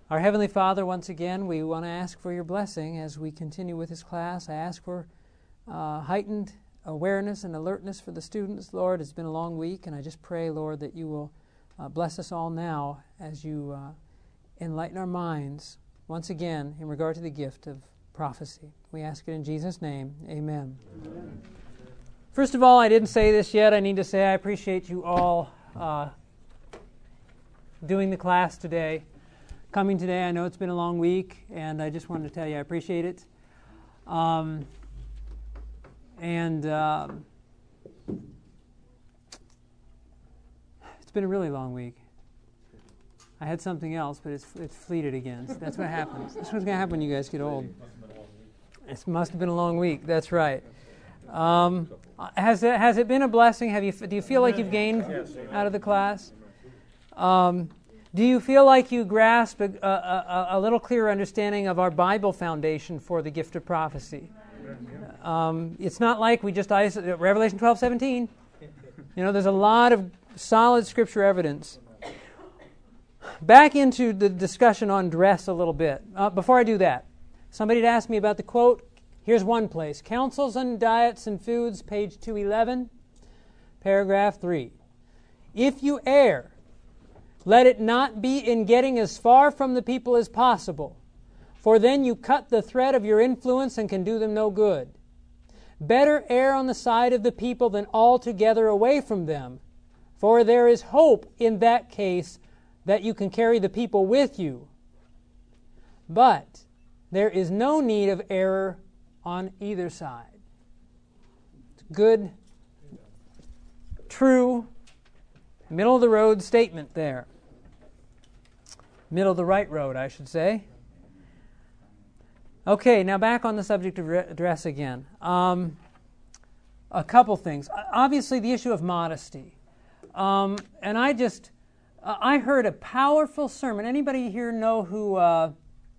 Our Heavenly Father, once again, we want to ask for your blessing as we continue with this class. I ask for heightened awareness and alertness for the students. Lord, it's been a long week, and I just pray, Lord, that you will bless us all now as you enlighten our minds, once again, in regard to the gift of prophecy. We ask it in Jesus' name. Amen. Amen. First of all, I didn't say this yet. I need to say I appreciate you all doing the class today. Coming today. I know it's been a long week, and I just wanted to tell you I appreciate it. It's been a really long week. I had something else, but it's fleeted again. So that's what happens. That's what's going to happen when you guys get old. It must have been a long week. That's right. Has it been a blessing? Do you feel like you've gained out of the class? Do you feel like you grasp a little clearer understanding of our Bible foundation for the gift of prophecy? It's not like we just Revelation 12:17. There's a lot of solid Scripture evidence. Back into the discussion on dress a little bit. Before I do that, somebody had asked me about the quote. Here's one place. Counsels on Diets and Foods, page 211, paragraph 3. If you err, let it not be in getting as far from the people as possible, for then you cut the thread of your influence and can do them no good. Better err on the side of the people than altogether away from them, for there is hope in that case that you can carry the people with you. But there is no need of error on either side. Good, true, middle-of-the-road statement there. Middle of the right road, I should say. Okay, now back on the subject of dress again. A couple things. Obviously, the issue of modesty. And I heard a powerful sermon. Anybody here know who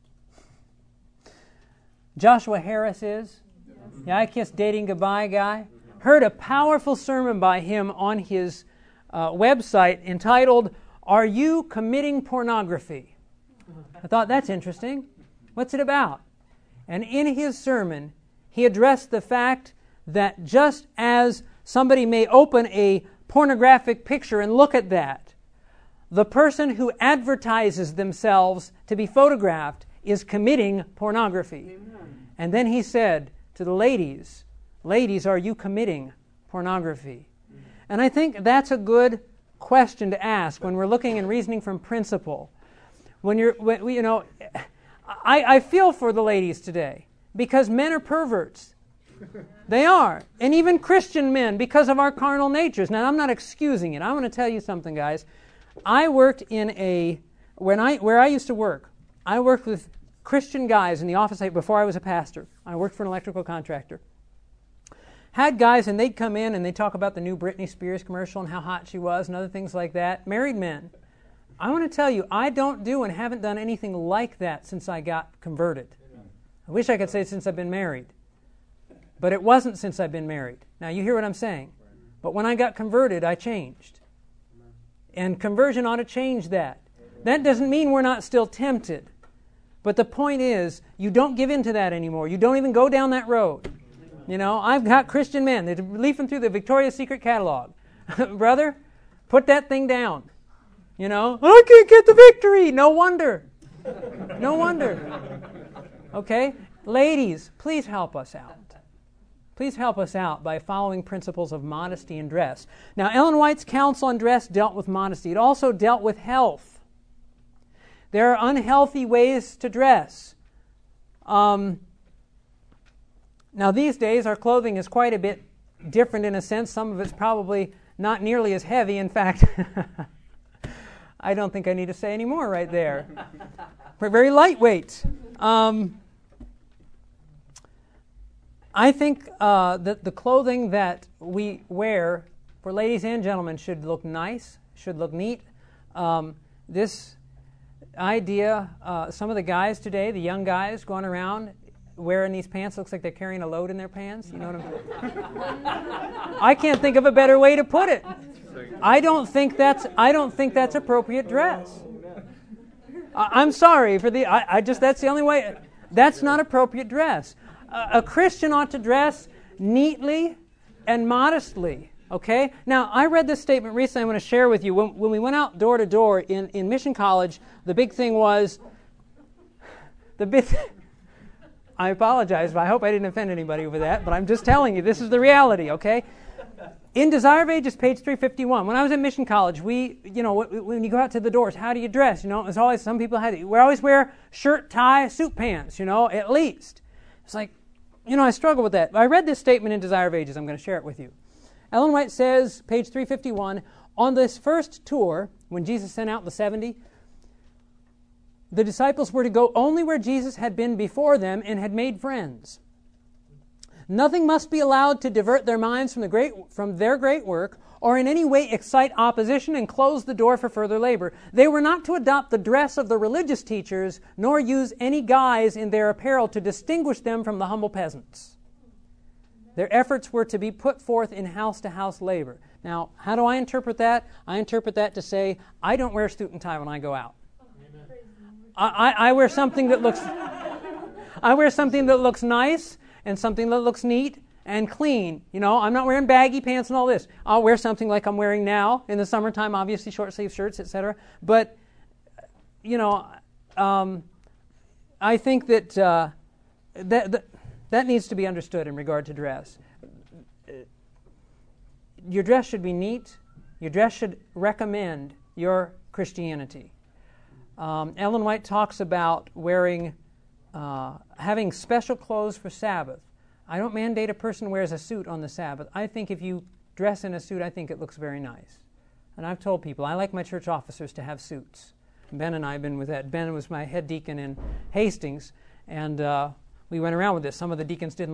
Joshua Harris is? Yeah, I Kiss Dating Goodbye guy. Heard a powerful sermon by him on his website entitled, Are You Committing Pornography? I thought, that's interesting. What's it about? And in his sermon, he addressed the fact that just as somebody may open a pornographic picture and look at that, the person who advertises themselves to be photographed is committing pornography. Amen. And then he said to the ladies, are you committing pornography? And I think that's a good question to ask when we're looking and reasoning from principle. I feel for the ladies today because men are perverts. They are. And even Christian men because of our carnal natures. Now, I'm not excusing it. I want to tell you something, guys. I worked where I used to work, I worked with Christian guys in the office before I was a pastor. I worked for an electrical contractor. Had guys, and they'd come in and they'd talk about the new Britney Spears commercial and how hot she was and other things like that. Married men. I want to tell you, I don't do and haven't done anything like that since I got converted. Amen. I wish I could say since I've been married. But it wasn't since I've been married. Now, you hear what I'm saying. But when I got converted, I changed. And conversion ought to change that. That doesn't mean we're not still tempted. But the point is, you don't give in to that anymore. You don't even go down that road. I've got Christian men. They're leafing through the Victoria's Secret catalog. Brother, put that thing down. I can't get the victory. No wonder. No wonder. Okay? Ladies, please help us out. Please help us out by following principles of modesty in dress. Now, Ellen White's counsel on dress dealt with modesty. It also dealt with health. There are unhealthy ways to dress. Now, these days, our clothing is quite a bit different in a sense. Some of it's probably not nearly as heavy. In fact, I don't think I need to say any more right there. We're very lightweight. I think that the clothing that we wear for ladies and gentlemen should look nice, should look neat. This idea, some of the guys today, the young guys going around wearing these pants, looks like they're carrying a load in their pants. You know what I'm saying? I can't think of a better way to put it. I don't think that's appropriate dress. I'm sorry for the, that's the only way. That's not appropriate dress. A Christian ought to dress neatly and modestly, okay? Now, I read this statement recently I want to share with you. When we went out door to door in Mission College, the big thing was, I apologize, but I hope I didn't offend anybody over that, but I'm just telling you, this is the reality, okay? In Desire of Ages, page 351, when I was at Mission College, when you go out to the doors, how do you dress? It's always, some people we always wear shirt, tie, suit pants, at least. It's like, I struggle with that. I read this statement in Desire of Ages. I'm going to share it with you. Ellen White says, page 351, on this first tour, when Jesus sent out the 70, the disciples were to go only where Jesus had been before them and had made friends. Nothing must be allowed to divert their minds from their great work or in any way excite opposition and close the door for further labor. They were not to adopt the dress of the religious teachers, nor use any guise in their apparel to distinguish them from the humble peasants. Their efforts were to be put forth in house-to-house labor. Now, how do I interpret that? I interpret that to say, I don't wear a suit and tie when I go out. I wear something that looks nice and something that looks neat and clean. I'm not wearing baggy pants and all this. I'll wear something like I'm wearing now in the summertime, obviously short sleeve shirts, etc. But I think that that needs to be understood in regard to dress. Your dress should be neat. Your dress should recommend your Christianity. Ellen White talks about having special clothes for Sabbath. I don't mandate a person wears a suit on the Sabbath. I think if you dress in a suit, I think it looks very nice. And I've told people, I like my church officers to have suits. Ben and I have been with that. Ben was my head deacon in Hastings, and we went around with this. Some of the deacons didn't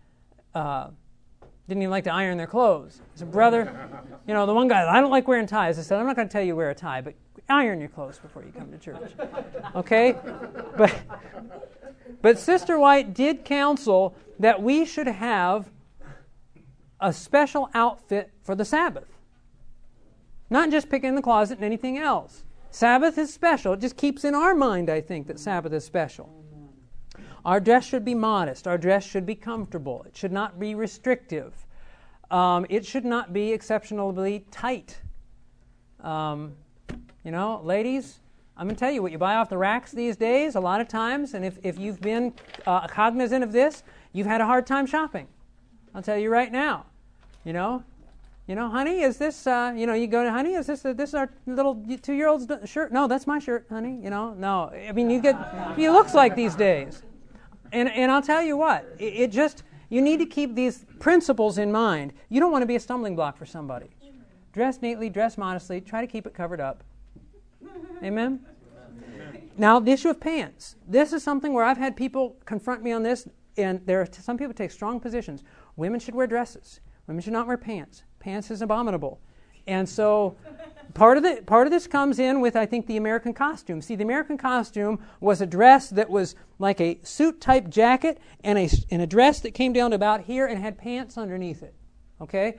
even like to iron their clothes. I said, brother, the one guy, I don't like wearing ties. I said, I'm not going to tell you to wear a tie, but iron your clothes before you come to church. Okay? But Sister White did counsel that we should have a special outfit for the Sabbath. Not just pick in the closet and anything else. Sabbath is special. It just keeps in our mind, I think, that Sabbath is special. Our dress should be modest. Our dress should be comfortable. It should not be restrictive. It should not be exceptionally tight. Ladies, I'm going to tell you what you buy off the racks these days, a lot of times, and if you've been cognizant of this, you've had a hard time shopping. I'll tell you right now. Honey, is this, you go to, honey, is this our little 2-year-old's shirt? No, that's my shirt, honey. No. I mean, it looks like these days. And I'll tell you what, you need to keep these principles in mind. You don't want to be a stumbling block for somebody. Dress neatly, dress modestly, try to keep it covered up. Amen? Now, the issue of pants. This is something where I've had people confront me on this, and some people take strong positions. Women should wear dresses. Women should not wear pants. Pants is abominable. And so part of this comes in with, I think, the American costume. See, the American costume was a dress that was like a suit-type jacket and a dress that came down to about here and had pants underneath it. Okay?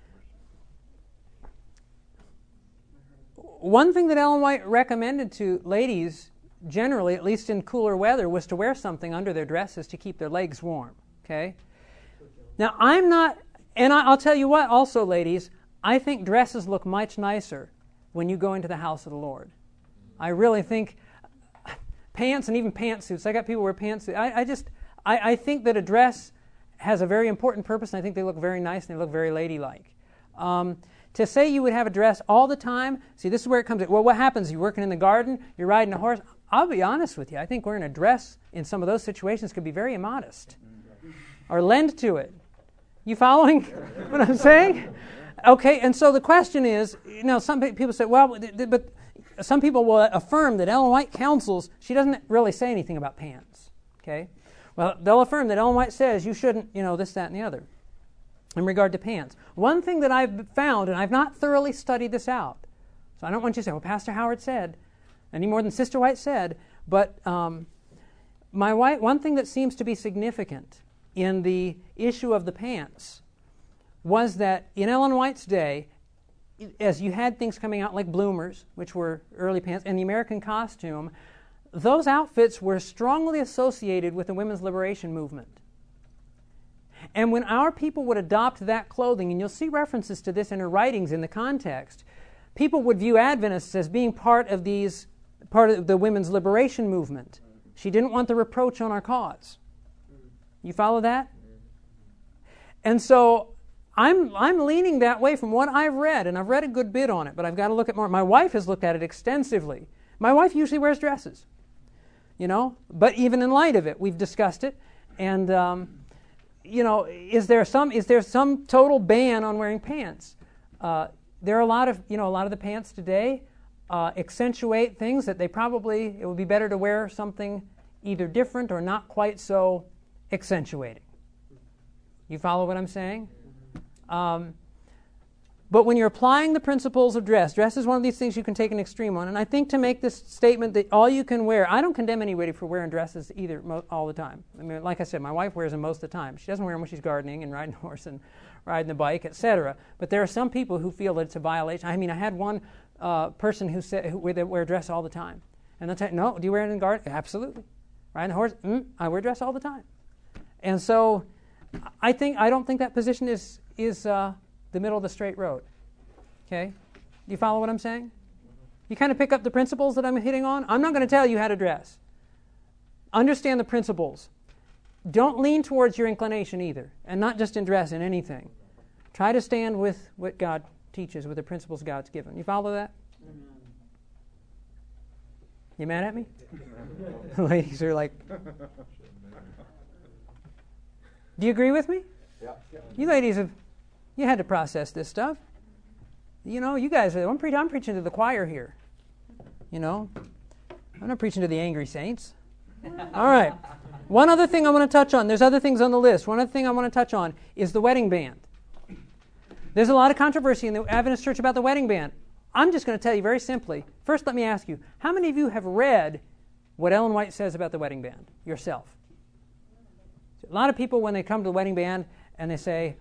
One thing that Ellen White recommended to ladies, generally, at least in cooler weather, was to wear something under their dresses to keep their legs warm. Okay? Now, I'm not, and I'll tell you what, also, ladies, I think dresses look much nicer when you go into the house of the Lord. I really think pants and even pantsuits. I got people wear pantsuits. I think that a dress has a very important purpose, and I think they look very nice and they look very ladylike. To say you would have a dress all the time, see, this is where it comes in. Well, what happens? You're working in the garden, you're riding a horse. I'll be honest with you. I think wearing a dress in some of those situations could be very immodest or lend to it. You following what I'm saying? Okay, and so the question is, some people say, well, but some people will affirm that Ellen White counsels, she doesn't really say anything about pants. Okay? Well, they'll affirm that Ellen White says you shouldn't, this, that, and the other in regard to pants. One thing that I've found, and I've not thoroughly studied this out, so I don't want you to say, well, Pastor Howard said, any more than Sister White said, but one thing that seems to be significant in the issue of the pants was that in Ellen White's day, as you had things coming out like bloomers, which were early pants, and the American costume, those outfits were strongly associated with the women's liberation movement. And when our people would adopt that clothing, and you'll see references to this in her writings in the context, people would view Adventists as being part of the women's liberation movement. She didn't want the reproach on our cause. You follow that? And so I'm leaning that way from what I've read, and I've read a good bit on it, but I've got to look at more. My wife has looked at it extensively. My wife usually wears dresses, but even in light of it, we've discussed it. And, is there some total ban on wearing pants? There are a lot of the pants today accentuate things that it would be better to wear something either different or not quite so accentuating. You follow what I'm saying? But when you're applying the principles of dress is one of these things you can take an extreme on. And I think to make this statement that all you can wear, I don't condemn anybody for wearing dresses either all the time. I mean, like I said, my wife wears them most of the time. She doesn't wear them when she's gardening and riding a horse and riding the bike, etc. But there are some people who feel that it's a violation. I mean, I had one person who said who wear a dress all the time. And they'll tell you, no, do you wear it in the garden? Absolutely. Riding a horse? I wear a dress all the time. And so I don't think that position is the middle of the straight road. Okay? Do you follow what I'm saying? You kind of pick up the principles that I'm hitting on? I'm not going to tell you how to dress. Understand the principles. Don't lean towards your inclination either, and not just in dress, in anything. Try to stand with what God teaches, with the principles God's given. You follow that? You mad at me? The ladies are like... Do you agree with me? Yeah. You ladies you had to process this stuff. You guys, I'm preaching to the choir here. I'm not preaching to the angry saints. All right. One other thing I want to touch on. There's other things on the list. One other thing I want to touch on is the wedding band. There's a lot of controversy in the Adventist Church about the wedding band. I'm just going to tell you very simply. First, let me ask you, how many of you have read what Ellen White says about the wedding band yourself? A lot of people, when they come to the wedding band and they say,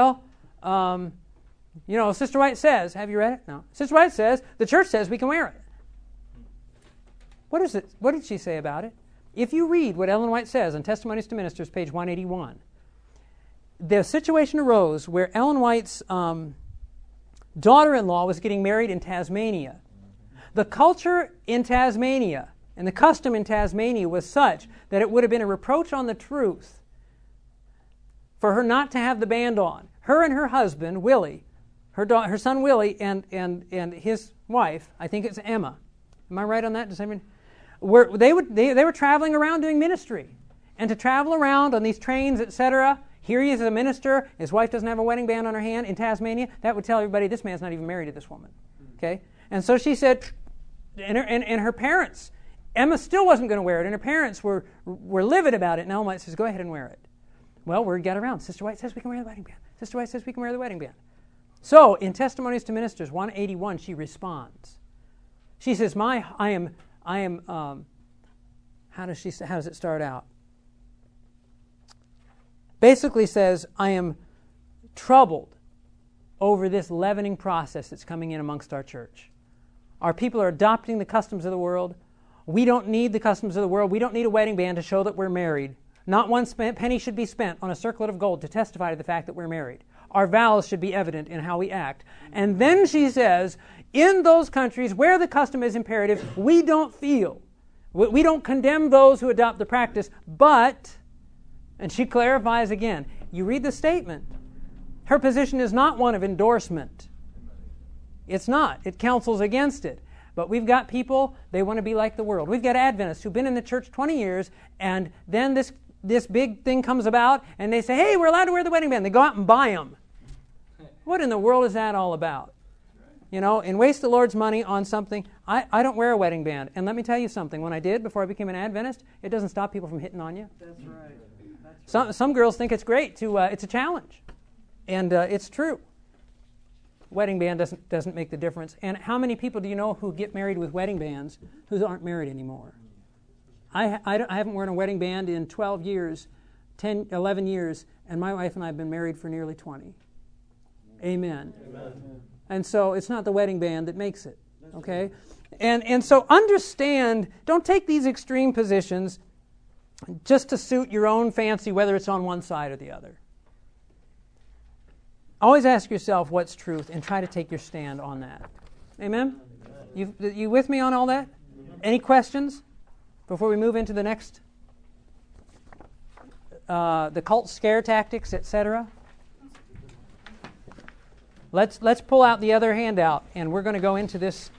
Sister White says, have you read it? No. Sister White says, the church says we can wear it. What is it? What did she say about it? If you read what Ellen White says on Testimonies to Ministers, page 181, the situation arose where Ellen White's daughter-in-law was getting married in Tasmania. The culture in Tasmania and the custom in Tasmania was such that it would have been a reproach on the truth for her not to have the band on. Her and her husband, Willie, her son Willie, and his wife, I think it's Emma. Am I right on that? They were traveling around doing ministry. And to travel around on these trains, etc., here he is as a minister, his wife doesn't have a wedding band on her hand in Tasmania, that would tell everybody this man's not even married to this woman. Okay? And so she said, and her parents, Emma still wasn't going to wear it, and her parents were livid about it, and Ellen White says, go ahead and wear it. Well, word got around. Sister White says we can wear the wedding band. Sister White says we can wear the wedding band. So, in Testimonies to Ministers 181, she responds. She says, how does it start out? Basically says, I am troubled over this leavening process that's coming in amongst our church. Our people are adopting the customs of the world. We don't need the customs of the world. We don't need a wedding band to show that we're married. Not one penny should be spent on a circlet of gold to testify to the fact that we're married. Our vows should be evident in how we act. And then she says, in those countries where the custom is imperative, we don't condemn those who adopt the practice, but, and she clarifies again, you read the statement, her position is not one of endorsement. It's not. It counsels against it. But we've got people, they want to be like the world. We've got Adventists who've been in the church 20 years, and then this big thing comes about, and they say, hey, we're allowed to wear the wedding band. They go out and buy them. What in the world is that all about? And waste the Lord's money on something. I don't wear a wedding band. And let me tell you something. When I did, before I became an Adventist, it doesn't stop people from hitting on you. That's right. Some girls think it's great. It's a challenge. And it's true. Wedding band doesn't make the difference. And how many people do you know who get married with wedding bands who aren't married anymore? I haven't worn a wedding band in 12 years, 10, 11 years, and my wife and I have been married for nearly 20. Amen. And so it's not the wedding band that makes it. Okay? And so understand, don't take these extreme positions just to suit your own fancy, whether it's on one side or the other. Always ask yourself what's truth and try to take your stand on that. Amen? You with me on all that? Any questions before we move into the next? The cult scare tactics, etc. Let's pull out the other handout, and we're going to go into this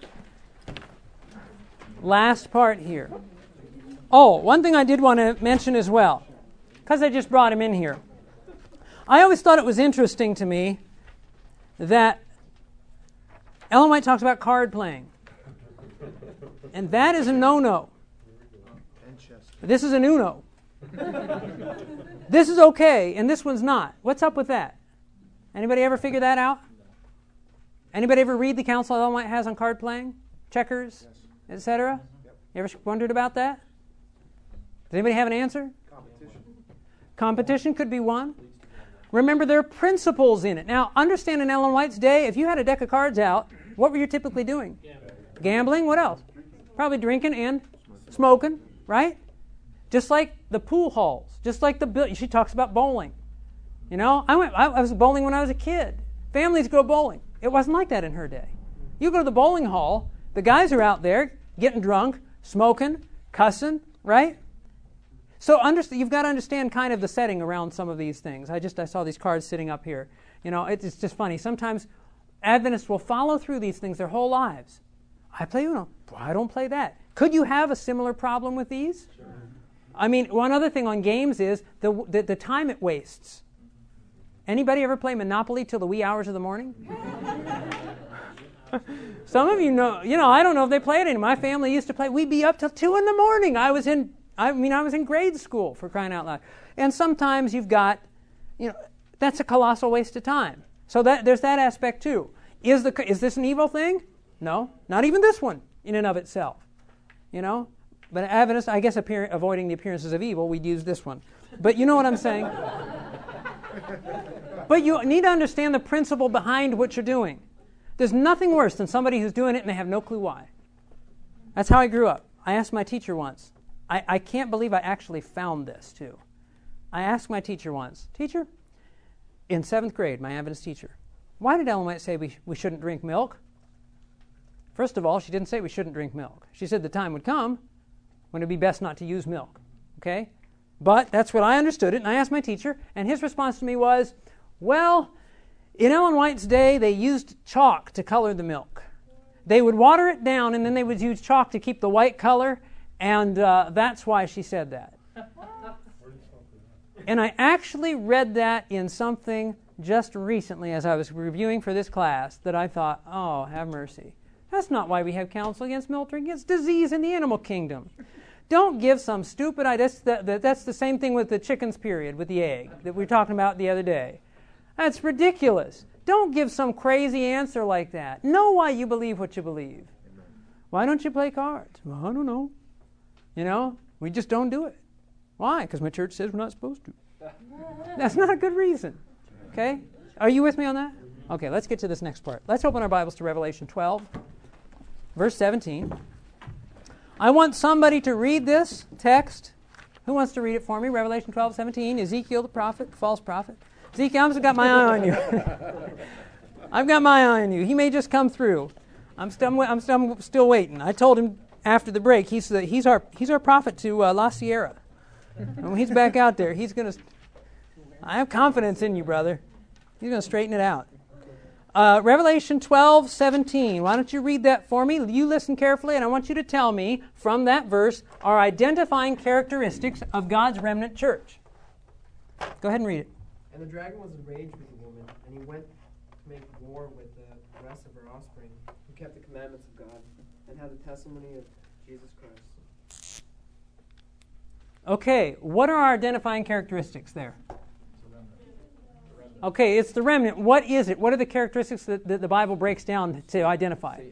last part here. Oh, one thing I did want to mention as well, because I just brought him in here. I always thought it was interesting to me that Ellen White talks about card playing. And that is a no-no. This is an uno. This is okay, and this one's not. What's up with that? Anybody ever figure that out? Anybody ever read the counsel Ellen White has on card playing? Checkers, etc.? You ever wondered about that? Does anybody have an answer? Competition could be one. Remember, there are principles in it. Now, understand in Ellen White's day, if you had a deck of cards out, what were you typically doing? Gambling. What else? Probably drinking and smoking, right? Just like the pool halls, just like she talks about bowling. You know, I was bowling when I was a kid. Families go bowling. It wasn't like that in her day. You go to the bowling hall, the guys are out there getting drunk, smoking, cussing, right? So you've got to understand kind of the setting around some of these things. I saw these cards sitting up here. You know, it's just funny. Sometimes Adventists will follow through these things their whole lives. I play Uno. I don't play that. Could you have a similar problem with these? Sure. I mean, one other thing on games is the time it wastes. Anybody ever play Monopoly till the wee hours of the morning? Some of you know, I don't know if they play it anymore. My family used to play. We'd be up till 2 in the morning. I was in grade school, for crying out loud. And sometimes you've got, that's a colossal waste of time. So there's that aspect too. Is this an evil thing? No, not even this one in and of itself. But Adventists, I guess avoiding the appearances of evil, we'd use this one. But you know what I'm saying? But you need to understand the principle behind what you're doing. There's nothing worse than somebody who's doing it and they have no clue why. That's how I grew up. I asked my teacher once. I can't believe I actually found this, too. I asked my teacher once, teacher, in 7th grade, my Adventist teacher, why did Ellen White say we shouldn't drink milk? First of all, she didn't say we shouldn't drink milk. She said the time would come when it would be best not to use milk. Okay? But that's what I understood it, and I asked my teacher, and his response to me was, well, in Ellen White's day, they used chalk to color the milk. They would water it down, and then they would use chalk to keep the white color, and that's why she said that. And I actually read that in something just recently as I was reviewing for this class that I thought, oh, have mercy. That's not why we have counsel against milk drinking. It's disease in the animal kingdom. Don't give some stupid idea. That's the same thing with the chickens period, with the egg that we were talking about the other day. That's ridiculous. Don't give some crazy answer like that. Know why you believe what you believe. Why don't you play cards? Well, I don't know. We just don't do it. Why? Because my church says we're not supposed to. That's not a good reason. Okay? Are you with me on that? Okay, let's get to this next part. Let's open our Bibles to Revelation 12, verse 17. I want somebody to read this text. Who wants to read it for me? Revelation 12, 17. Ezekiel the prophet, false prophet. Ezekiel, I've got my eye on you. I've got my eye on you. He may just come through. I'm still waiting. I told him after the break, he's our prophet to La Sierra. And when he's back out there, I have confidence in you, brother. He's going to straighten it out. Revelation 12, 17. Why don't you read that for me? You listen carefully, and I want you to tell me from that verse our identifying characteristics of God's remnant church. Go ahead and read it. And the dragon was enraged with the woman, and he went to make war with the rest of her offspring, who kept the commandments of God, and had the testimony of Jesus Christ. Okay, what are our identifying characteristics there? Okay, it's the remnant. What is it? What are the characteristics that the Bible breaks down to identify?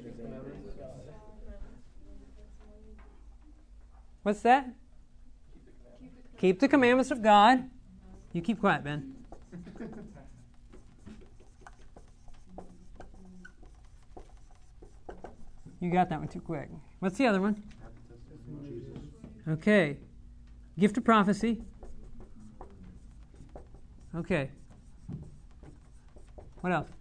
What's that? Keep the commandments of God. You keep quiet, Ben. You got that one too quick. What's the other one? Okay. Gift of prophecy. Okay. What else?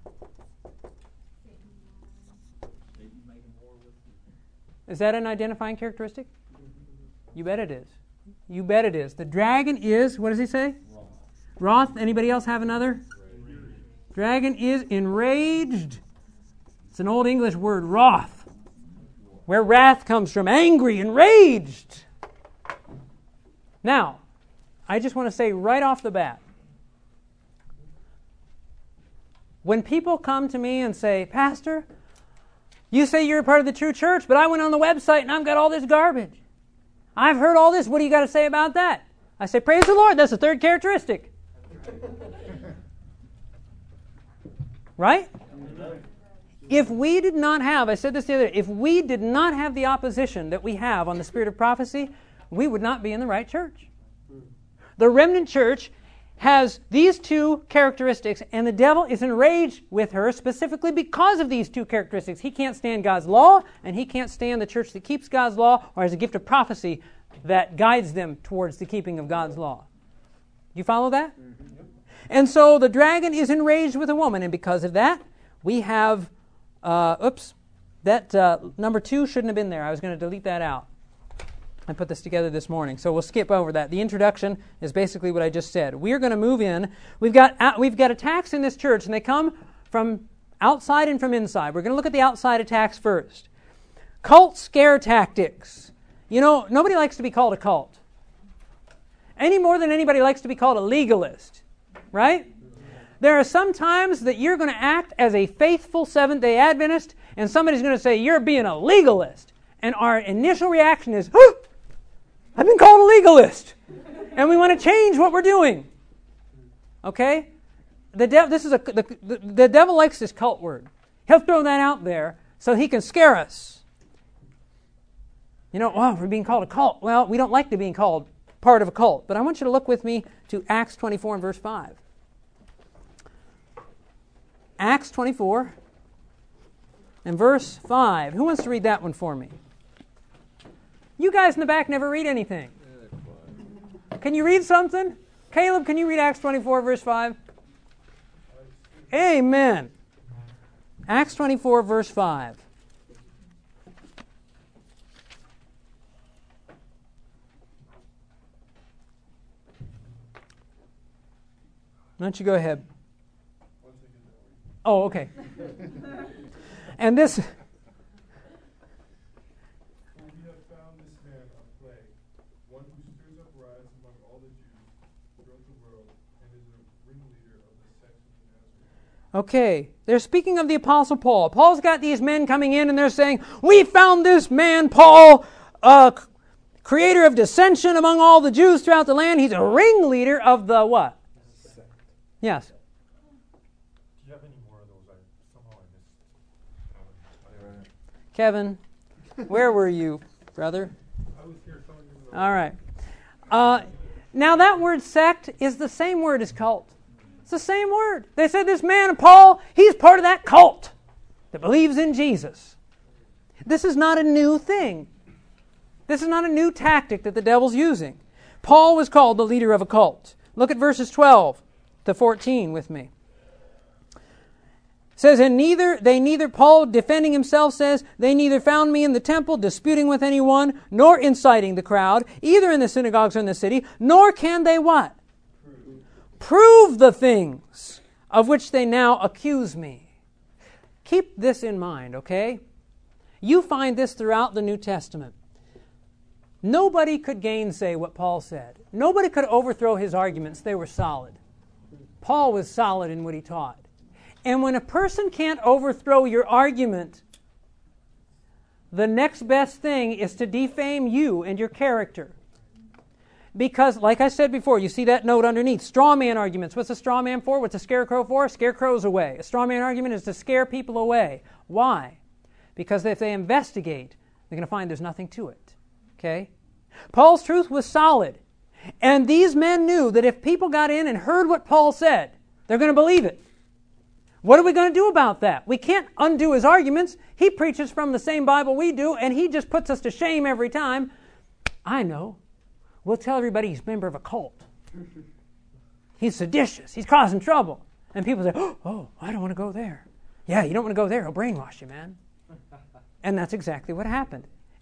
Is that an identifying characteristic? You bet it is. You bet it is. The dragon is, what does he say? Wroth. Anybody else have another? Dragon is enraged. It's an old English word, wrath, where wrath comes from. Angry, enraged. Now, I just want to say right off the bat, when people come to me and say, Pastor, you say you're a part of the true church, but I went on the website and I've got all this garbage. I've heard all this. What do you got to say about that? I say, praise the Lord. That's the third characteristic. Right? If we did not have, I said this the other day, if we did not have the opposition that we have on the spirit of prophecy, we would not be in the right church. The remnant church has these two characteristics, and the devil is enraged with her specifically because of these two characteristics. He can't stand God's law, and he can't stand the church that keeps God's law or has a gift of prophecy that guides them towards the keeping of God's law. You follow that? Mm-hmm. And so the dragon is enraged with a woman, and because of that, we have, number 2 shouldn't have been there. I was going to delete that out. I put this together this morning, so we'll skip over that. The introduction is basically what I just said. We're going to move in. We've got attacks in this church, and they come from outside and from inside. We're going to look at the outside attacks first. Cult scare tactics. You know, nobody likes to be called a cult. Any more than anybody likes to be called a legalist, right? There are some times that you're going to act as a faithful Seventh-day Adventist, and somebody's going to say, you're being a legalist. And our initial reaction is, oh, I've been called a legalist, and we want to change what we're doing. Okay? The devil likes this cult word. He'll throw that out there so he can scare us. You know, we're being called a cult. Well, we don't like to being called part of a cult. But I want you to look with me to Acts 24 and verse 5. Acts 24 and verse 5. Who wants to read that one for me? You guys in the back never read anything. Can you read something? Caleb, can you read Acts 24, verse 5? Amen. Acts 24, verse 5. Why don't you go ahead? Oh, okay. And this... Okay, they're speaking of the Apostle Paul. Paul's got these men coming in and they're saying, we found this man, Paul, creator of dissension among all the Jews throughout the land. He's a ringleader of the what? Sect. Yes. Do you have any more of those? Somehow I missed. Kevin, where were you, brother? I was here telling you. All right. Now that word sect is the same word as cult. It's the same word. They said this man, Paul, he's part of that cult that believes in Jesus. This is not a new thing. This is not a new tactic that the devil's using. Paul was called the leader of a cult. Look at verses 12 to 14 with me. It says, Paul defending himself says, they neither found me in the temple disputing with anyone, nor inciting the crowd, either in the synagogues or in the city, nor can they what? Prove the things of which they now accuse me. Keep this in mind, okay? You find this throughout the New Testament. Nobody could gainsay what Paul said. Nobody could overthrow his arguments. They were solid. Paul was solid in what he taught. And when a person can't overthrow your argument, the next best thing is to defame you and your character. Because, like I said before, you see that note underneath, straw man arguments. What's a straw man for? What's a scarecrow for? Scarecrows away. A straw man argument is to scare people away. Why? Because if they investigate, they're going to find there's nothing to it. Okay? Paul's truth was solid. And these men knew that if people got in and heard what Paul said, they're going to believe it. What are we going to do about that? We can't undo his arguments. He preaches from the same Bible we do, and he just puts us to shame every time. I know. We'll tell everybody he's a member of a cult. He's seditious. He's causing trouble. And people say, oh, I don't want to go there. Yeah, you don't want to go there. He'll brainwash you, man. And that's exactly what happened.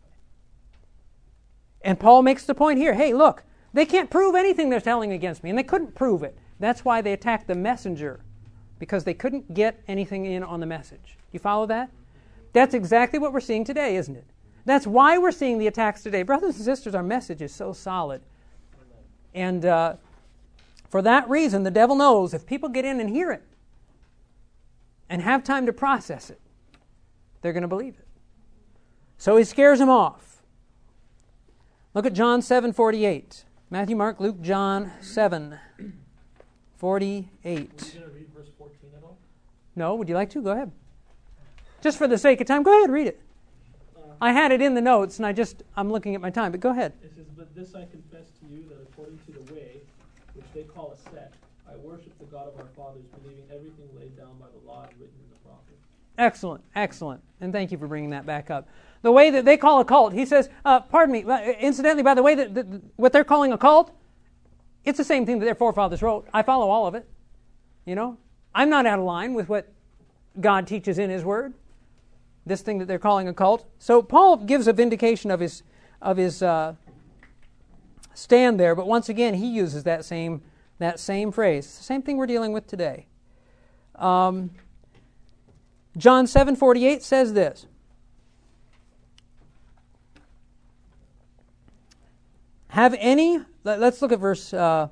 And Paul makes the point here. Hey, look, they can't prove anything they're telling against me. And they couldn't prove it. That's why they attacked the messenger. Because they couldn't get anything in on the message. You follow that? That's exactly what we're seeing today, isn't it? That's why we're seeing the attacks today. Brothers and sisters, our message is so solid. And for that reason, the devil knows if people get in and hear it and have time to process it, they're going to believe it. So he scares them off. Look at John 7:48. Matthew, Mark, Luke, John 7:48. Were you going to read verse 14 at all? No, would you like to? Go ahead. Just for the sake of time, go ahead, read it. I had it in the notes, and I'm looking at my time, but go ahead. It says, "But this I confess to you, that according to the way, which they call a sect, I worship the God of our fathers, believing everything laid down by the law and written in the prophets." Excellent, excellent. And thank you for bringing that back up. The way that they call a cult, he says, pardon me, incidentally, by the way, that what they're calling a cult, it's the same thing that their forefathers wrote. I follow all of it. You know? I'm not out of line with what God teaches in His Word. This thing that they're calling a cult. So Paul gives a vindication of his stand there, but once again he uses that same phrase. It's the same thing we're dealing with today. John 7:48 says this. Let's look at verse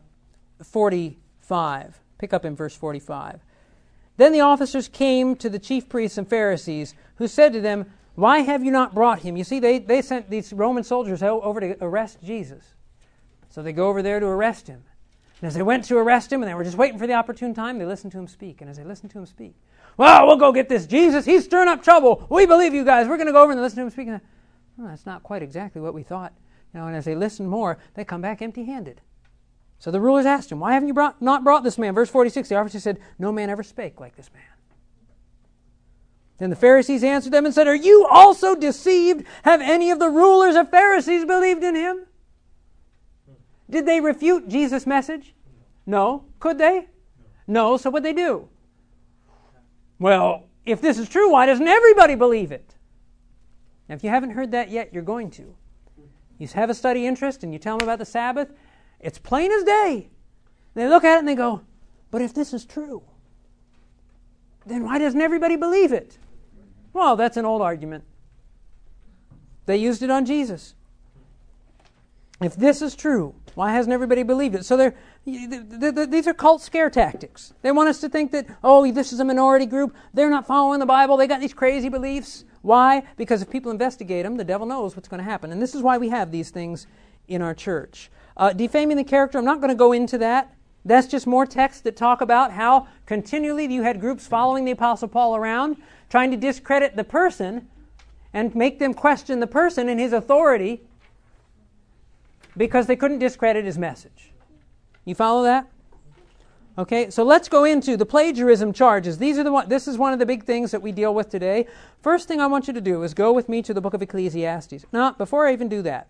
45. Pick up in verse 45. Then the officers came to the chief priests and Pharisees, who said to them, "Why have you not brought him?" You see, they sent these Roman soldiers over to arrest Jesus. So they go over there to arrest him. And as they went to arrest him, and they were just waiting for the opportune time, they listened to him speak. And as they listened to him speak, "Well, we'll go get this Jesus. He's stirring up trouble. We believe you guys. We're going to go over and listen to him speak." And that's not quite exactly what we thought. And as they listen more, they come back empty-handed. So the rulers asked him, "Why haven't you not brought this man?" Verse 46, the officer said, "No man ever spake like this man." Then the Pharisees answered them and said, "Are you also deceived? Have any of the rulers of Pharisees believed in him?" Did they refute Jesus' message? No. Could they? No. So what'd they do? Well, if this is true, why doesn't everybody believe it? Now, if you haven't heard that yet, you're going to. You have a study interest and you tell them about the Sabbath, it's plain as day. They look at it and they go, but if this is true, then why doesn't everybody believe it? Well, that's an old argument. They used it on Jesus. If this is true, why hasn't everybody believed it? So these are cult scare tactics. They want us to think that, oh, this is a minority group. They're not following the Bible. They got these crazy beliefs. Why? Because if people investigate them, the devil knows what's going to happen. And this is why we have these things in our church. Defaming the character, I'm not going to go into that. That's just more texts that talk about how continually you had groups following the Apostle Paul around, trying to discredit the person and make them question the person and his authority because they couldn't discredit his message. You follow that? Okay, so let's go into the plagiarism charges. This is one of the big things that we deal with today. First thing I want you to do is go with me to the book of Ecclesiastes. Now, before I even do that,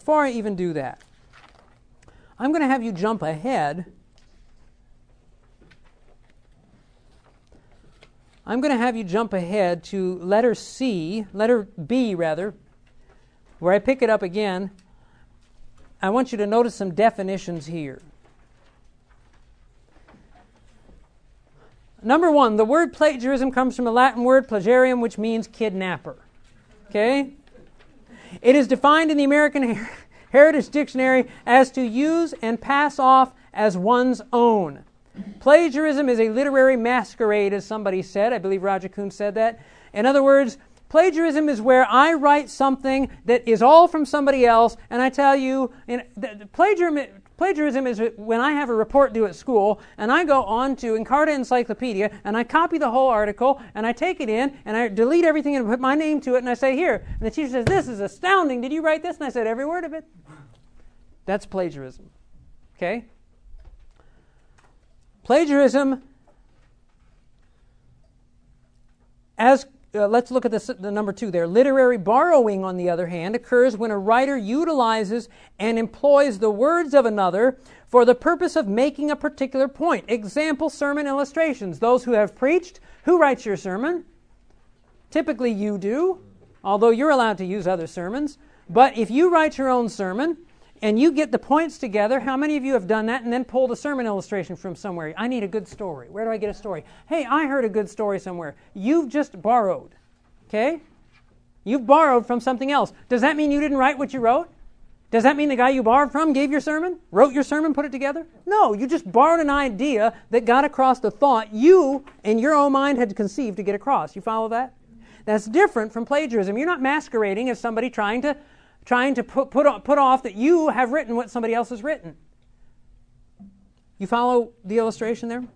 I'm going to have you jump ahead. I'm going to have you jump ahead to letter B, where I pick it up again. I want you to notice some definitions here. Number one, the word plagiarism comes from a Latin word, plagiarium, which means kidnapper. Okay? It is defined in the American Heritage Dictionary as to use and pass off as one's own. Plagiarism is a literary masquerade, as somebody said. I believe Roger Kuhn said that. In other words, plagiarism is where I write something that is all from somebody else, and I tell you, plagiarism is when I have a report due at school, and I go on to Encarta Encyclopedia, and I copy the whole article, and I take it in, and I delete everything and put my name to it, and I say, here. And the teacher says, "This is astounding. Did you write this?" And I said, "Every word of it." That's plagiarism. Okay? Plagiarism Let's look at the number 2 there. Literary borrowing, on the other hand, occurs when a writer utilizes and employs the words of another for the purpose of making a particular point. Example, sermon illustrations. Those who have preached, who writes your sermon? Typically you do, although you're allowed to use other sermons. But if you write your own sermon and you get the points together, how many of you have done that and then pulled a sermon illustration from somewhere? I need a good story. Where do I get a story? Hey, I heard a good story somewhere. You've just borrowed. Okay? You've borrowed from something else. Does that mean you didn't write what you wrote? Does that mean the guy you borrowed from gave your sermon? Wrote your sermon, put it together? No, you just borrowed an idea that got across the thought you, in your own mind, had conceived to get across. You follow that? That's different from plagiarism. You're not masquerading as somebody trying to put off that you have written what somebody else has written. You follow the illustration there?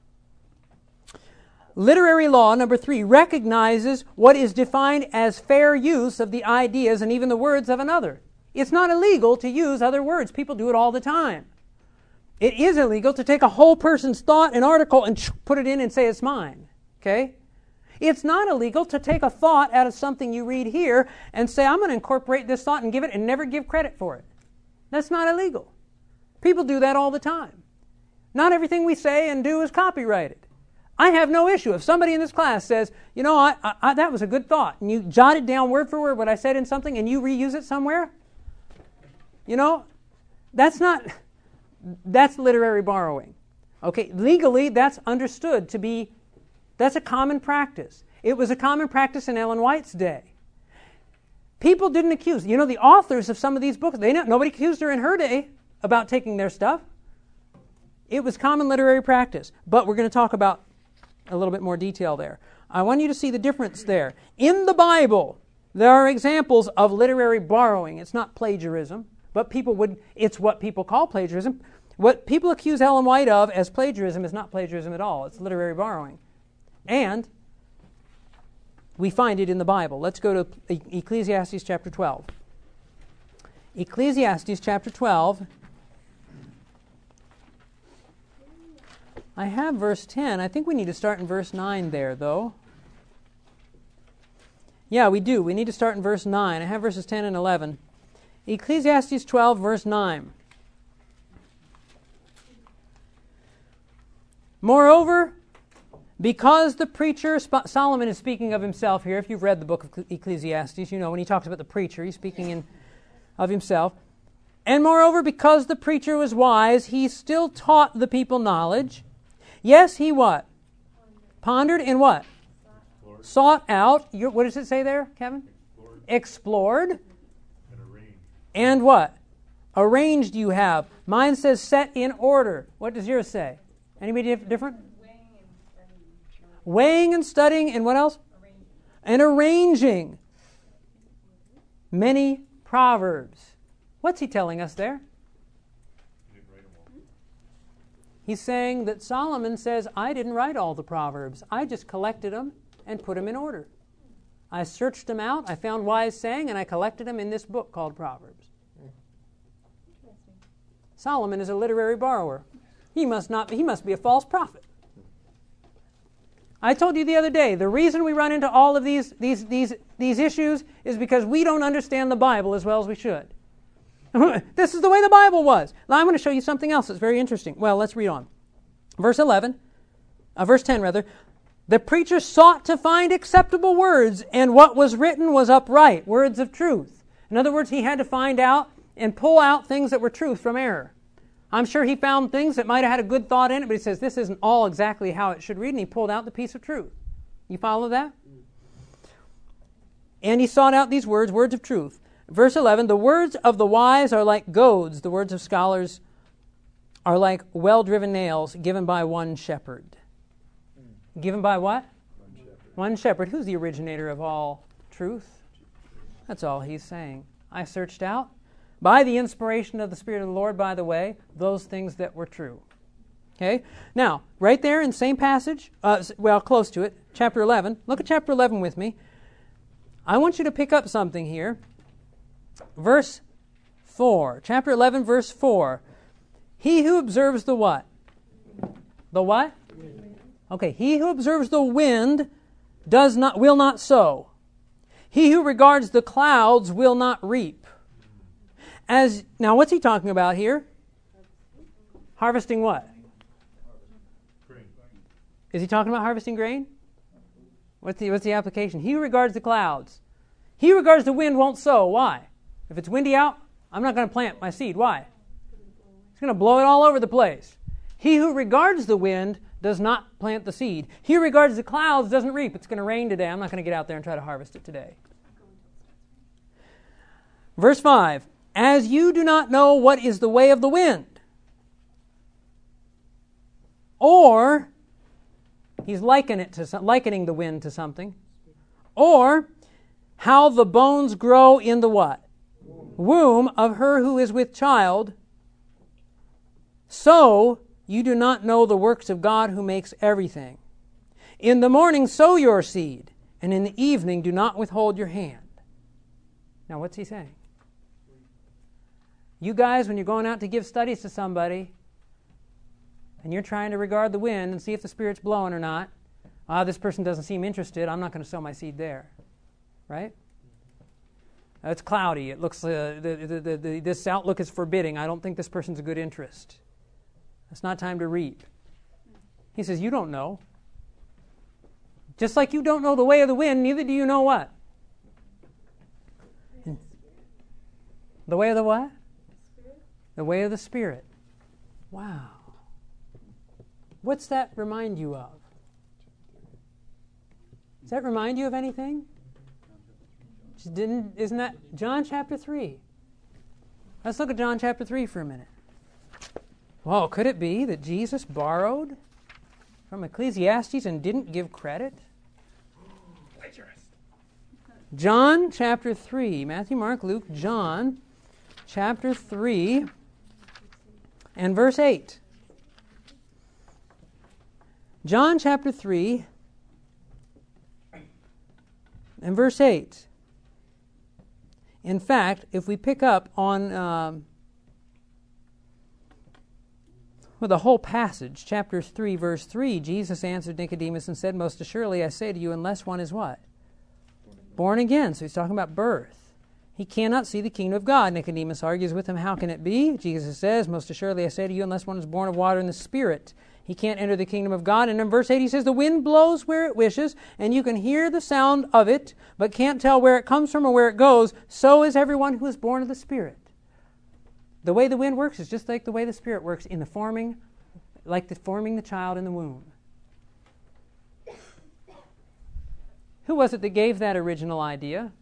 Literary law, number 3, recognizes what is defined as fair use of the ideas and even the words of another. It's not illegal to use other words. People do it all the time. It is illegal to take a whole person's thought, an article, and put it in and say it's mine. Okay? It's not illegal to take a thought out of something you read here and say, I'm going to incorporate this thought and give it and never give credit for it. That's not illegal. People do that all the time. Not everything we say and do is copyrighted. I have no issue. If somebody in this class says, you know, that was a good thought, and you jotted down word for word what I said in something and you reuse it somewhere, you know, that's literary borrowing. Okay, legally that's understood to be, that's a common practice. It was a common practice in Ellen White's day. People didn't accuse, you know, the authors of some of these books, nobody accused her in her day about taking their stuff. It was common literary practice. But we're going to talk about a little bit more detail there. I want you to see the difference there. In the Bible, there are examples of literary borrowing. It's not plagiarism, but it's what people call plagiarism. What people accuse Ellen White of as plagiarism is not plagiarism at all. It's literary borrowing. And we find it in the Bible. Let's go to Ecclesiastes chapter 12. Ecclesiastes chapter 12. I have verse 10. I think we need to start in verse 9 there, though. Yeah, we do. We need to start in verse 9. I have verses 10 and 11. Ecclesiastes 12, verse 9. Moreover, because the preacher, Solomon is speaking of himself here. If you've read the book of Ecclesiastes, you know when he talks about the preacher, he's speaking of himself. And moreover, because the preacher was wise, he still taught the people knowledge. Yes, he what? Pondered and what? Sought out. What does it say there, Kevin? Explored. And arranged. And what? Arranged you have. Mine says set in order. What does yours say? Anybody different? Weighing and studying. And what else? And arranging. Many proverbs. What's he telling us there? He's saying that Solomon says, I didn't write all the Proverbs. I just collected them and put them in order. I searched them out, I found wise saying, and I collected them in this book called Proverbs. Solomon is a literary borrower. He must be a false prophet. I told you the other day, the reason we run into all of these issues is because we don't understand the Bible as well as we should. This is the way the Bible was. Now I'm going to show you something else that's very interesting. Well, let's read on. Verse 10 rather. The preacher sought to find acceptable words, and what was written was upright, words of truth. In other words, he had to find out and pull out things that were truth from error. I'm sure he found things that might have had a good thought in it, but he says this isn't all exactly how it should read, and he pulled out the piece of truth. You follow that? And he sought out these words, words of truth. Verse 11, the words of the wise are like goads. The words of scholars are like well-driven nails given by one shepherd. Given by what? One shepherd. Who's the originator of all truth? That's all he's saying. I searched out, by the inspiration of the Spirit of the Lord, by the way, those things that were true. Okay? Now, right there in the same passage, close to it, chapter 11. Look at chapter 11 with me. I want you to pick up something here. Verse 4. Chapter 11, verse 4. He who observes the what? The what? Okay, he who observes the wind will not sow. He who regards the clouds will not reap. Now, what's he talking about here? Harvesting what? Grain. Is he talking about harvesting grain? What's the application? He who regards the clouds. He who regards the wind won't sow. Why? If it's windy out, I'm not going to plant my seed. Why? It's going to blow it all over the place. He who regards the wind does not plant the seed. He who regards the clouds doesn't reap. It's going to rain today. I'm not going to get out there and try to harvest it today. Verse 5. As you do not know what is the way of the wind, or he's likening the wind to something, or how the bones grow in the what? Womb of her who is with child, so you do not know the works of God who makes everything. In the morning sow your seed, and in the evening do not withhold your hand. Now what's he saying? You guys, when you're going out to give studies to somebody, and you're trying to regard the wind and see if the Spirit's blowing or not, this person doesn't seem interested, I'm not going to sow my seed there. Right? It's cloudy. It looks this outlook is forbidding. I don't think this person's a good interest. It's not time to reap. He says, you don't know. Just like you don't know the way of the wind, neither do you know what? The way of the what? The way of the Spirit. Wow. What's that remind you of? Does that remind you of anything? Isn't that John chapter 3? Let's look at John chapter 3 for a minute. Well, could it be that Jesus borrowed from Ecclesiastes and didn't give credit? John chapter 3. Matthew, Mark, Luke, John chapter 3 and verse 8. John chapter 3 and verse 8. In fact, if we pick up on the whole passage, chapter 3, verse 3, Jesus answered Nicodemus and said, most assuredly I say to you, unless one is what? Born again. So he's talking about birth. He cannot see the kingdom of God. Nicodemus argues with him, how can it be? Jesus says, most assuredly I say to you, unless one is born of water and the Spirit, he can't enter the kingdom of God. And in verse 8 he says, the wind blows where it wishes, and you can hear the sound of it, but can't tell where it comes from or where it goes. So is everyone who is born of the Spirit. The way the wind works is just like the way the Spirit works in the forming the child in the womb. Who was it that gave that original idea?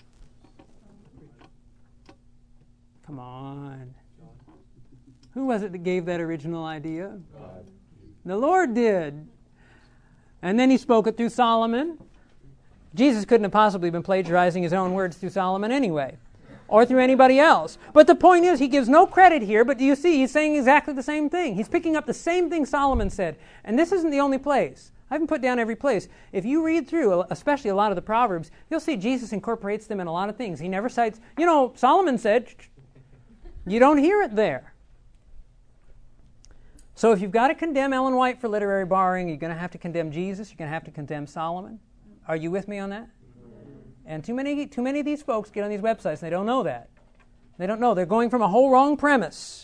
Come on. Who was it that gave that original idea? God. The Lord did. And then he spoke it through Solomon. Jesus couldn't have possibly been plagiarizing his own words through Solomon anyway, or through anybody else. But the point is, he gives no credit here, but do you see, he's saying exactly the same thing. He's picking up the same thing Solomon said. And this isn't the only place. I haven't put down every place. If you read through, especially a lot of the Proverbs, you'll see Jesus incorporates them in a lot of things. He never cites, Solomon said, you don't hear it there. So if you've got to condemn Ellen White for literary borrowing, you're going to have to condemn Jesus, you're going to have to condemn Solomon. Are you with me on that? And too many of these folks get on these websites and they don't know that. They don't know. They're going from a whole wrong premise.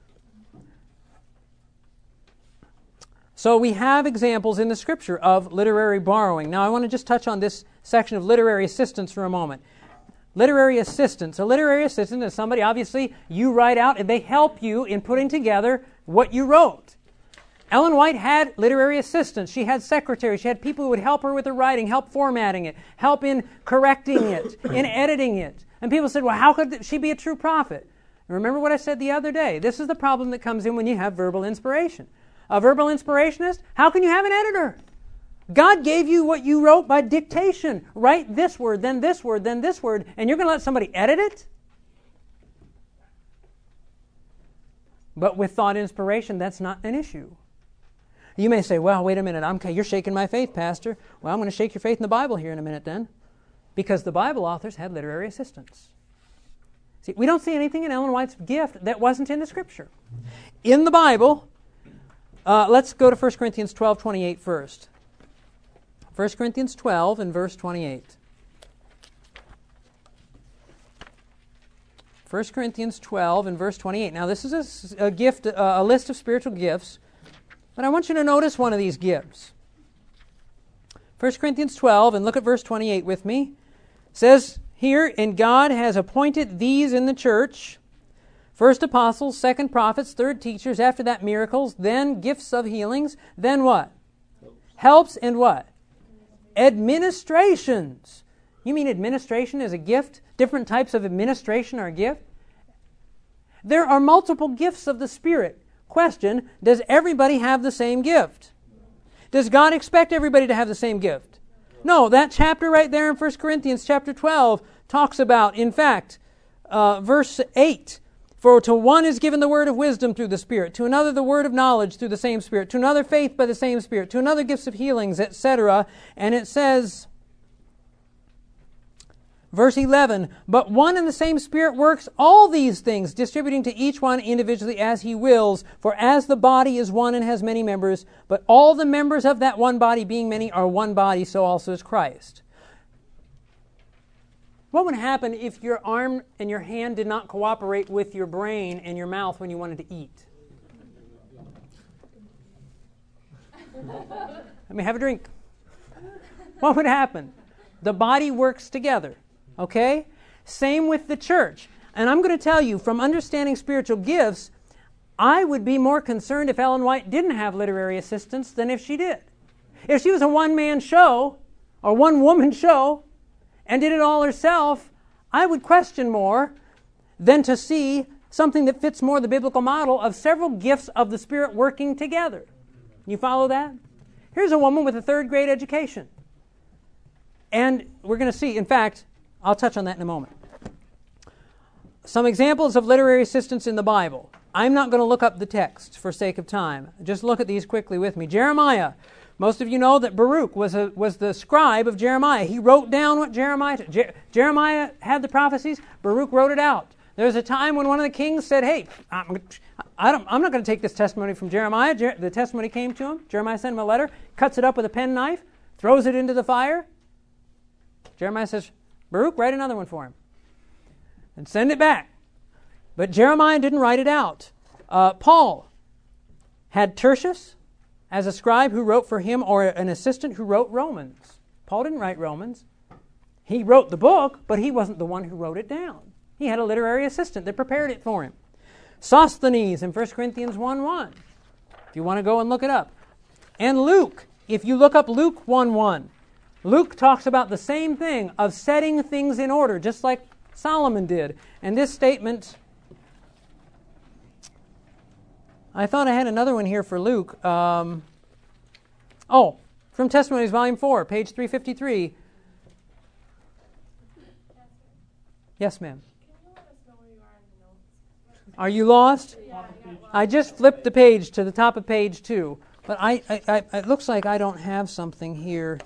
So we have examples in the Scripture of literary borrowing. Now I want to just touch on this section of literary assistance for a moment. Literary assistance. A literary assistant is somebody, obviously, you write out and they help you in putting together what you wrote. Ellen White had literary assistants. She had secretaries. She had people who would help her with the writing, help formatting it, help in correcting it, in editing it. And people said, well, how could she be a true prophet? And remember what I said the other day. This is the problem that comes in when you have verbal inspiration. A verbal inspirationist, how can you have an editor? God gave you what you wrote by dictation. Write this word, then this word, then this word, and you're going to let somebody edit it? But with thought inspiration, that's not an issue. You may say, well, wait a minute, you're shaking my faith, Pastor. Well, I'm going to shake your faith in the Bible here in a minute then. Because the Bible authors had literary assistants. See, we don't see anything in Ellen White's gift that wasn't in the Scripture. In the Bible, let's go to 1 Corinthians 12:28 first. 1 Corinthians 12 and verse 28. 1 Corinthians 12 and verse 28. Now, this is a gift, a list of spiritual gifts, but I want you to notice one of these gifts. 1 Corinthians 12, and look at verse 28 with me. It says here, "And God has appointed these in the church, first apostles, second prophets, third teachers, after that miracles, then gifts of healings, then what? Helps and what? Administrations." You mean administration is a gift? Different types of administration are a gift? There are multiple gifts of the Spirit. Question, does everybody have the same gift? Does God expect everybody to have the same gift? No, that chapter right there in 1 Corinthians chapter 12 talks about, in fact, verse 8, "For to one is given the word of wisdom through the Spirit, to another the word of knowledge through the same Spirit, to another faith by the same Spirit, to another gifts of healings," etc. And it says, verse 11, "But one and the same Spirit works all these things, distributing to each one individually as He wills. For as the body is one and has many members, but all the members of that one body, being many, are one body, so also is Christ." What would happen if your arm and your hand did not cooperate with your brain and your mouth when you wanted to eat? Let me have a drink. What would happen? The body works together. Okay? Same with the church. And I'm going to tell you, from understanding spiritual gifts, I would be more concerned if Ellen White didn't have literary assistants than if she did. If she was a one-man show or one-woman show and did it all herself, I would question more than to see something that fits more the biblical model of several gifts of the Spirit working together. You follow that? Here's a woman with a third-grade education. And we're going to see, in fact, I'll touch on that in a moment. Some examples of literary assistants in the Bible. I'm not going to look up the text for sake of time. Just look at these quickly with me. Jeremiah. Most of you know that Baruch was the scribe of Jeremiah. He wrote down what Jeremiah had the prophecies. Baruch wrote it out. There was a time when one of the kings said, "Hey, I'm not going to take this testimony from Jeremiah." The testimony came to him. Jeremiah sent him a letter, cuts it up with a penknife, throws it into the fire. Jeremiah says, "Baruch, write another one for him and send it back." But Jeremiah didn't write it out. Paul had Tertius as a scribe who wrote for him, or an assistant who wrote Romans. Paul didn't write Romans. He wrote the book, but he wasn't the one who wrote it down. He had a literary assistant that prepared it for him. Sosthenes in 1 Corinthians 1:1, if you want to go and look it up. And Luke, if you look up Luke 1:1, Luke talks about the same thing of setting things in order, just like Solomon did. And this statement, I thought I had another one here for Luke. From Testimonies, Volume 4, page 353. Yes, ma'am. Can you let us know where you are in the notes? Are you lost? Yeah. I just flipped the page to the top of page 2. But it looks like I don't have something here.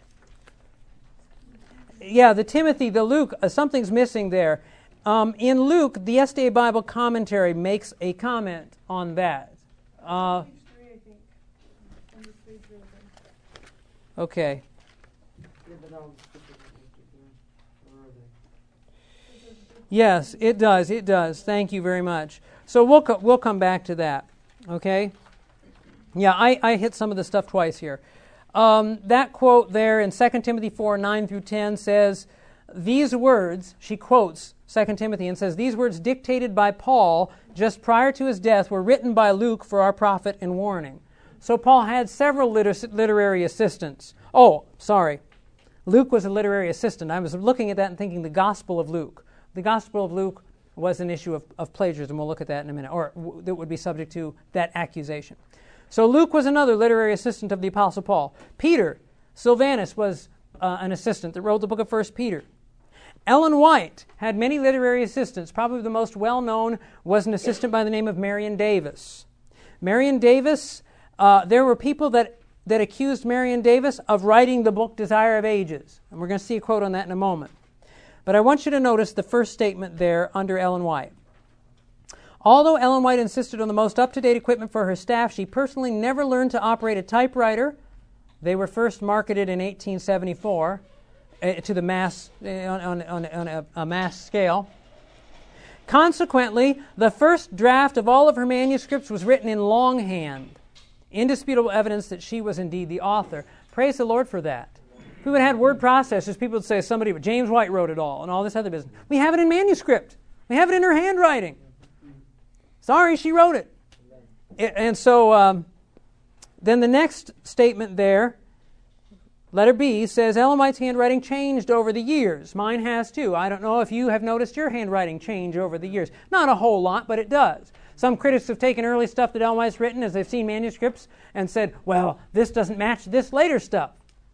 Yeah, the Timothy, the Luke, something's missing there. In Luke, the SDA Bible Commentary makes a comment on that. Page 3, I think. Under page 3, I think. Okay. Yeah, but I'll skip it. Where are they? Yes, it does. It does. Thank you very much. So we'll come back to that. Okay? Yeah, I hit some of the stuff twice here. That quote there in 2 Timothy 4, 9 through 10 says, these words, she quotes 2 Timothy and says, these words dictated by Paul just prior to his death were written by Luke for our profit and warning. So Paul had several literary assistants. Oh, sorry. Luke was a literary assistant. I was looking at that and thinking the Gospel of Luke. The Gospel of Luke was an issue of plagiarism. We'll look at that in a minute, or that would be subject to that accusation. So Luke was another literary assistant of the Apostle Paul. Peter, Silvanus was an assistant that wrote the book of 1 Peter. Ellen White had many literary assistants. Probably the most well-known was an assistant by the name of Marion Davis. Marion Davis, there were people that accused Marion Davis of writing the book Desire of Ages. And we're going to see a quote on that in a moment. But I want you to notice the first statement there under Ellen White. Although Ellen White insisted on the most up-to-date equipment for her staff, she personally never learned to operate a typewriter, They were first marketed in 1874 to the mass on a mass scale. Consequently, the first draft of all of her manuscripts was written in longhand. Indisputable evidence that she was indeed the author. Praise the Lord for that. If we would have had word processors, people would say James White wrote it all and all this other business. We have it in manuscript. We have it in her handwriting. Sorry, she wrote it. And so then the next statement there, letter B, says Ellen White's handwriting changed over the years. Mine has too. I don't know if you have noticed your handwriting change over the years. Not a whole lot, but it does. Some critics have taken early stuff that Ellen White's written as they've seen manuscripts and said, well, this doesn't match this later stuff.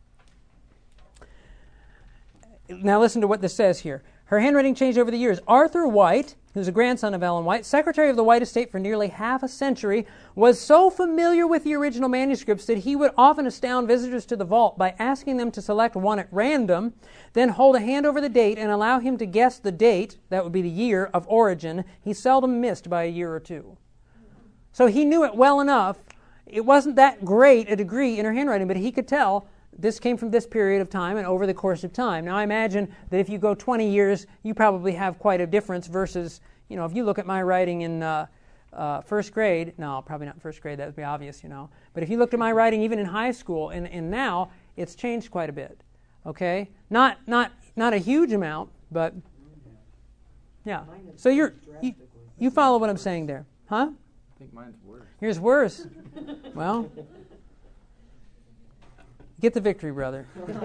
Now listen to what this says here. Her handwriting changed over the years. Arthur White, who's a grandson of Ellen White, secretary of the White estate for nearly half a century, was so familiar with the original manuscripts that he would often astound visitors to the vault by asking them to select one at random, then hold a hand over the date and allow him to guess the date, that would be the year of origin. He seldom missed by a year or two. So he knew it well enough. It wasn't that great a degree in her handwriting, but he could tell this came from this period of time and over the course of time. Now, I imagine that if you go 20 years, you probably have quite a difference versus, if you look at my writing in first grade, no, probably not first grade, that would be obvious, But if you looked at my writing even in high school and now, it's changed quite a bit, okay? Not a huge amount, but, yeah. So you follow what I'm saying there, huh? I think mine's worse. Yours worse. Well, get the victory, brother.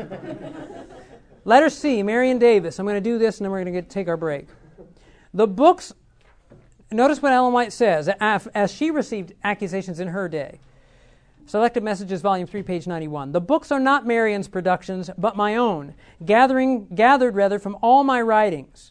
Letter C, Marion Davis. I'm going to do this and then we're going to take our break. The books, notice what Ellen White says, as she received accusations in her day. Selected Messages, Volume 3, page 91. The books are not Marion's productions, but my own, gathered from all my writings.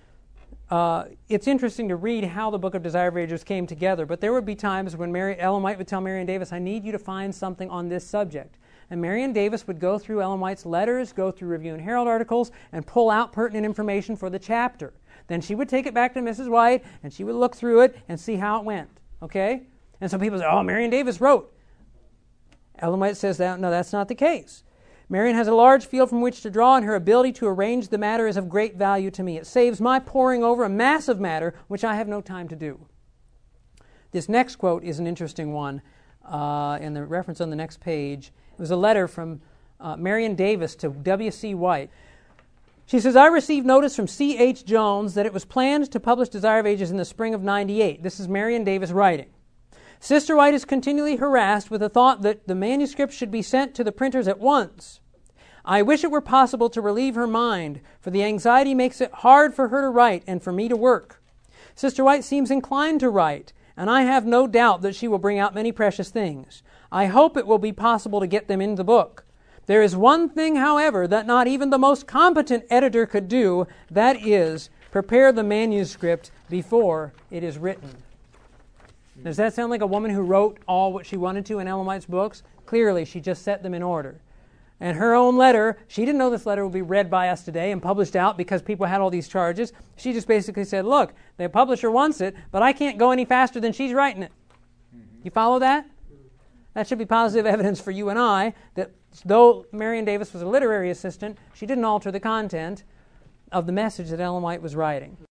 It's interesting to read how the Book of Desire of Ages came together, but there would be times when Ellen White would tell Marion Davis, I need you to find something on this subject. And Marion Davis would go through Ellen White's letters, go through Review and Herald articles, and pull out pertinent information for the chapter. Then she would take it back to Mrs. White, and she would look through it and see how it went. Okay? And some people say, Marion Davis wrote. Ellen White says that, no, that's not the case. Marion has a large field from which to draw, and her ability to arrange the matter is of great value to me. It saves my poring over a mass of matter which I have no time to do. This next quote is an interesting one, and the reference on the next page. It was a letter from Marion Davis to W.C. White. She says, I received notice from C.H. Jones that it was planned to publish Desire of Ages in the spring of '98. This is Marion Davis writing. Sister White is continually harassed with the thought that the manuscript should be sent to the printers at once. I wish it were possible to relieve her mind, for the anxiety makes it hard for her to write and for me to work. Sister White seems inclined to write, and I have no doubt that she will bring out many precious things. I hope it will be possible to get them in the book. There is one thing, however, that not even the most competent editor could do, that is, prepare the manuscript before it is written. Does that sound like a woman who wrote all what she wanted to in Ellen White's books? Clearly, she just set them in order. And her own letter, she didn't know this letter would be read by us today and published out because people had all these charges. She just basically said, look, the publisher wants it, but I can't go any faster than she's writing it. You follow that? That should be positive evidence for you and I that though Marion Davis was a literary assistant, she didn't alter the content of the message that Ellen White was writing.